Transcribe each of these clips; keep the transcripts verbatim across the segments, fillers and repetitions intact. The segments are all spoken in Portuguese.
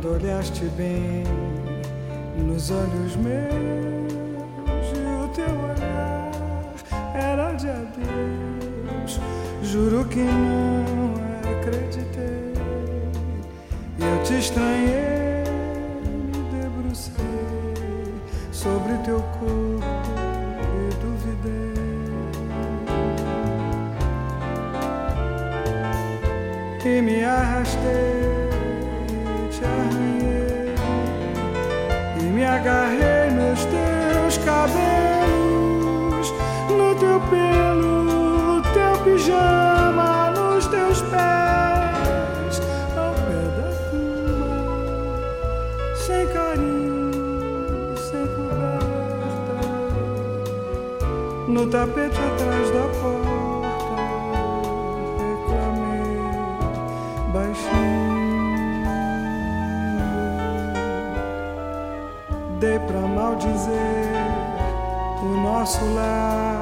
quando olhaste bem nos olhos meus e o teu olhar era de adeus. Juro que não acreditei, eu te estranhei, me debrucei sobre teu corpo e duvidei. E me arrastei, te arranhei e me agarrei nos teus cabelos, no teu pelo, teu pijama, nos teus pés, ao pé da cama, sem carinho, sem coberta, no tapete atrás da porta. Dei pra maldizer o nosso lar,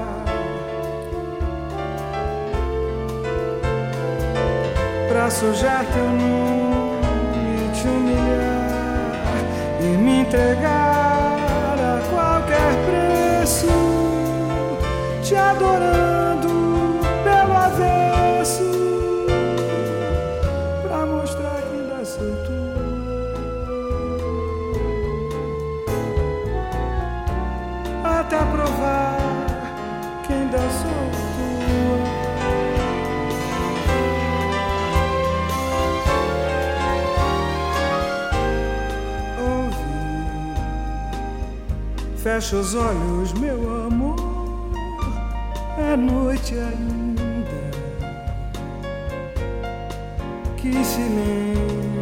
pra sujar teu nome, te humilhar e me entregar a qualquer preço, te adorando pelo avesso, pra mostrar que ainda sou tu. Até provar que ainda sou tua. Ouvi, fecha os olhos, meu amor, é noite ainda. Que silêncio,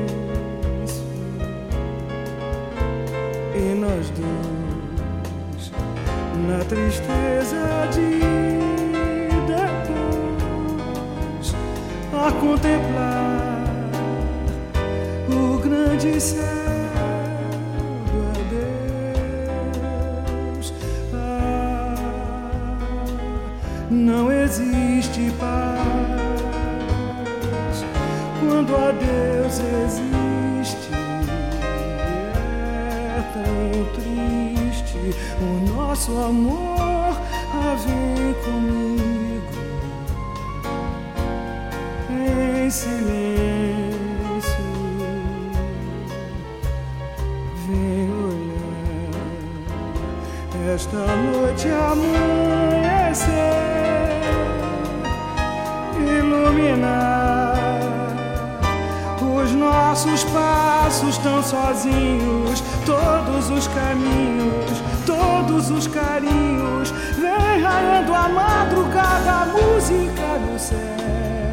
e nós dois na tristeza de depois, a contemplar o grande céu do adeus. Ah, não existe paz quando a Deus existe. É tão triste o nosso amor. Ah, vem comigo em silêncio, vem olhar esta noite amanhecer, iluminar os nossos passos tão sozinhos, todos os caminhos, todos os carinhos, vem raiando a madrugada, a música do céu.